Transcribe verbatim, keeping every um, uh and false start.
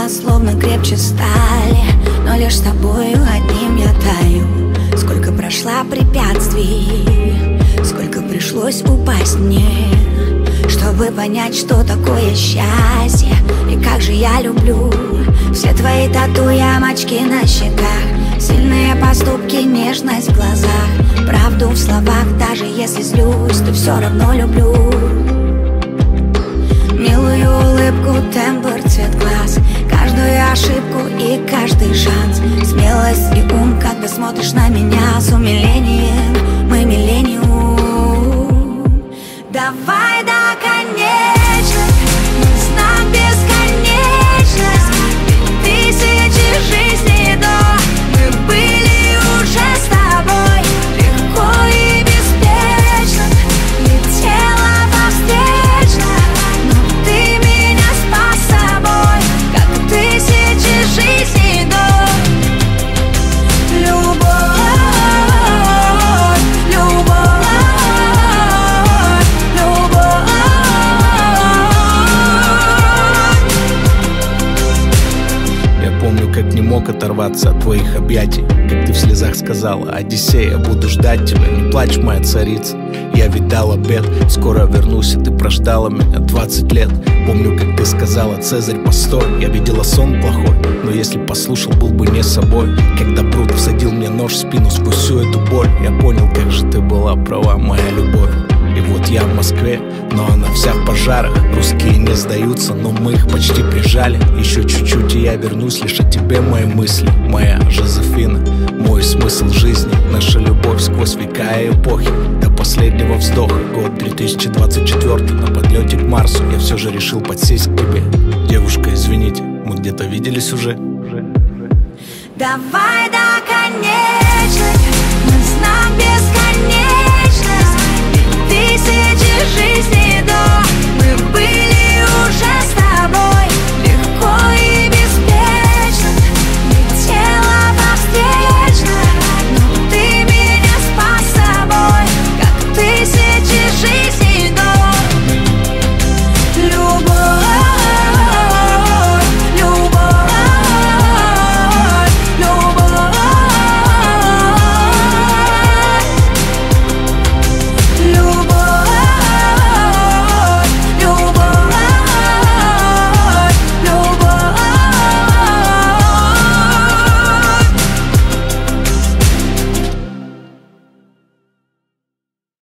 тела словно крепче стали, но лишь с тобою одним я таю. Сколько прошла препятствий, сколько пришлось упасть мне, чтобы понять, что такое счастье и как же я люблю все твои тату, ямочки на щеках, сильные поступки, нежность в глазах, правду в словах, даже если злюсь, то все равно люблю. Милую улыбку, тембр, цвет глаз, каждую ошибку и каждый шанс, смелость и ум, когда смотришь на меня с умилением. Мы миллениум. Давай до конечных, знак бесконечность, тысячи жизней до мы были уже с тобой, легко и беспечно летела по встречной, но ты меня спас собой, как тысячи жизней до. Любовь, любовь, любовь. Я помню, как не мог оторваться от твоих объятий, как ты в слезах сказала: Одиссея, буду ждать тебя, не плачь, моя царица. Я ведь дал обет, скоро вернусь, и ты прождала меня двадцать лет. Помню, как ты сказала: Цезарь, постой, я видела сон плохой, но если послушал, был бы не собой. Когда пруд всадил мне нож в спину сквозь всю эту боль, я понял, как же ты была права, моя любовь. И вот я в Москве, но она вся в пожарах. Русские не сдаются, но мы их почти прижали. Еще чуть-чуть, и я вернусь, лишь о тебе мои мысли. Моя Жозефина, мой смысл жизни, наша любовь сквозь века и эпохи, до последнего вздоха. Год две тысячи двадцать четвёртый, на подлете к Марсу я все же решил подсесть к тебе. Девушка, извините, мы где-то виделись уже. Давай до конечных, мы знак бесконечность, тысячи жизней до.